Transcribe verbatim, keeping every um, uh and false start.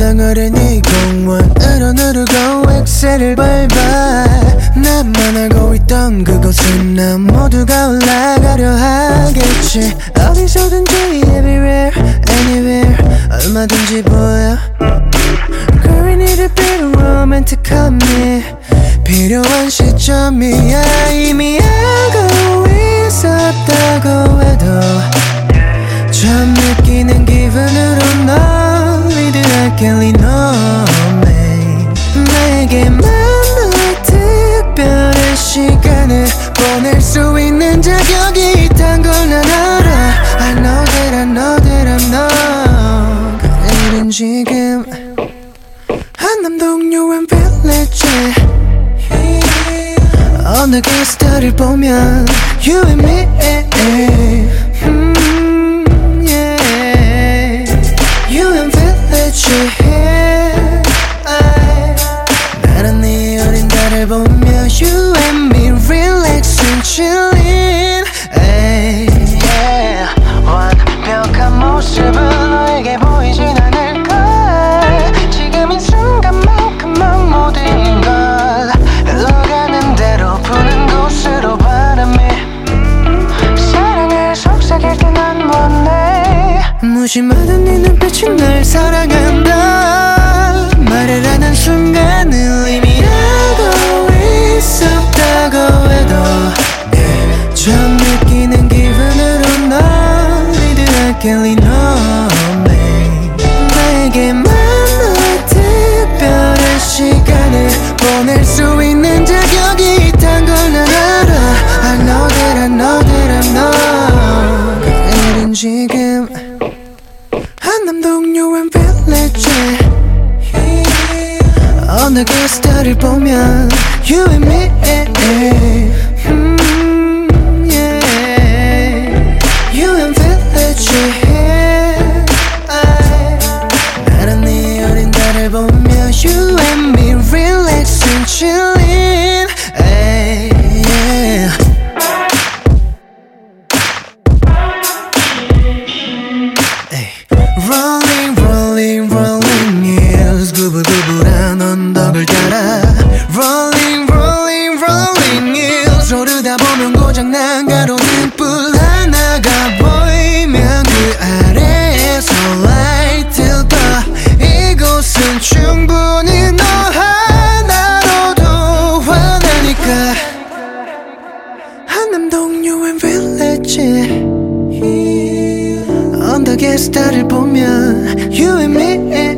어른이 공원으로 누르고 엑셀을 밟아 나만 알고 있던 그곳은 난 모두가 올라가려 하겠지. 어디서든지 everywhere anywhere 얼마든지 보여. Girl we need a bit of romantic함이 필요한 시점이야. 이미 알고 있었다고 해도 처음 느끼는 기분으로 널 위대하게 너매 나에게만 더 특별한 시간을 보낼 수 있는 자격이 있단 걸 난 알아. I know that I know that I'm not. 그들은 지금 한남동요한 빌리지 어느 게스트를 보면 You and me 음, yeah. You and village 나는 네 어린 달을 보며 You and me relaxing chilling yeah. 완벽한 모습은 너에게 보이진 않을까. 지금 이 순간만큼만 모든 걸 흘러가는 대로 부는 곳으로 바람이 사랑을 속삭일 때 난 원해. 무심하던 네 눈빛이 날 사랑한다 말을 하는 순간을 이미 알고 있었다고 해도 yeah. 처음 느끼는 기분으로 널 위대하게 너매 나에게만 더 특별한 시간을 보낼 수 있는 자격이 있단 걸 난 알아. I know that I know that I'm not. 그들은 지금 한남동요한 빌리지 어느 게스트를 보면 You and me 음, yeah. You and village 나는 네 어린 달을 보며 You and me relaxing chilling yeah. Rolling rolling rolling hills 구불구불한 언덕을 따라 Rolling rolling rolling hills 오르다 보면 고장난 가로등 뿔 하나가 보이면 그 아래에서 light을 봐. 이곳은 충분히 너 하나로도 환하니까. 한남동요한 빌리지 언덕에 스타를 보면 You and me